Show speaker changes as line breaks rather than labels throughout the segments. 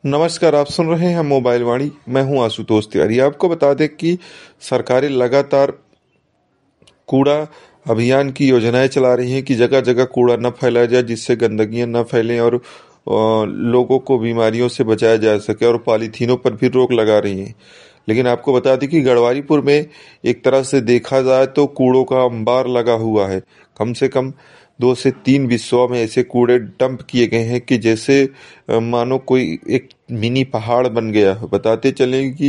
नमस्कार, आप सुन रहे हैं मोबाइल वाणी। मैं हूं आशुतोष तिवारी। आपको बता दें कि सरकारें लगातार कूड़ा अभियान की योजनाएं चला रही हैं कि जगह जगह कूड़ा न फैलाया जाए, जिससे गंदगियां न फैलें और लोगों को बीमारियों से बचाया जा सके, और पॉलीथीनों पर भी रोक लगा रही हैं। लेकिन आपको बता दें कि गढ़वारीपुर में एक तरह से देखा जाए तो कूड़ों का अंबार लगा हुआ है। कम से कम 2 से 3 विस्वा में ऐसे कूड़े डंप किए गए हैं कि जैसे मानो कोई एक मिनी पहाड़ बन गया है। बताते चलें कि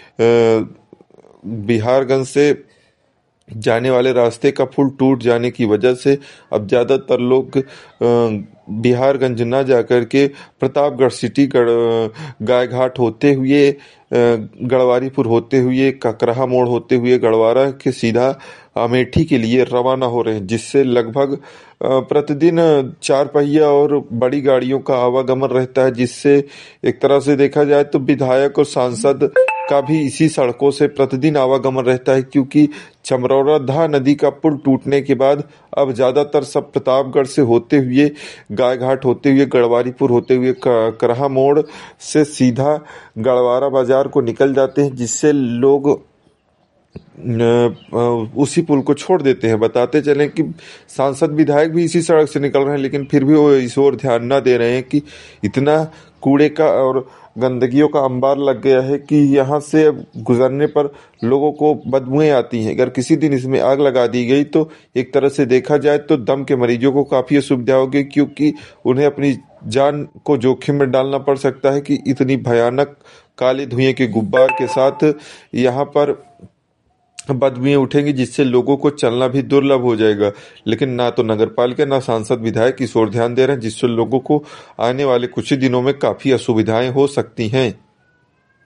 बिहारगंज से जाने वाले रास्ते का पुल टूट जाने की वजह से अब ज्यादातर लोग बिहारगंज ना जाकर के प्रतापगढ़ सिटी गायघाट होते हुए, गढ़वारीपुर होते हुए, ककराहा मोड़ होते हुए गढ़वारा के सीधा अमेठी के लिए रवाना हो रहे हैं, जिससे लगभग प्रतिदिन 4 पहिया और बड़ी गाड़ियों का आवागमन रहता है। जिससे एक तरह से देखा जाए तो विधायक और सांसद का भी इसी सड़कों से प्रतिदिन आवागमन रहता है, क्योंकि चमरौरा नदी का पुल टूटने के बाद अब ज्यादातर सब प्रतापगढ़ से होते हुए, गायघाट होते हुए, गढ़वारीपुर होते हुए, करहा मोड़ से सीधा गढ़वारा बाजार को निकल जाते हैं, जिससे लोग उसी पुल को छोड़ देते हैं। बताते चलें कि सांसद विधायक भी इसी सड़क से निकल रहे हैं, लेकिन फिर भी वो इस ओर ध्यान न दे रहे हैं कि इतना कूड़े का और गंदगियों का अंबार लग गया है कि यहाँ से गुजरने पर लोगों को बदबुएं आती हैं। अगर किसी दिन इसमें आग लगा दी गई तो एक तरह से देखा जाए तो दम के मरीजों को काफी असुविधा होगी, क्योंकि उन्हें अपनी जान को जोखिम में डालना पड़ सकता है कि इतनी भयानक काले धुएं के गुब्बार के साथ यहाँ पर बदबुएं उठेंगी, जिससे लोगों को चलना भी दुर्लभ हो जाएगा। लेकिन ना तो नगर पालिका ना सांसद विधायक इस ओर ध्यान दे रहे हैं, जिससे लोगों को आने वाले कुछ ही दिनों में काफी असुविधाएं हो सकती हैं।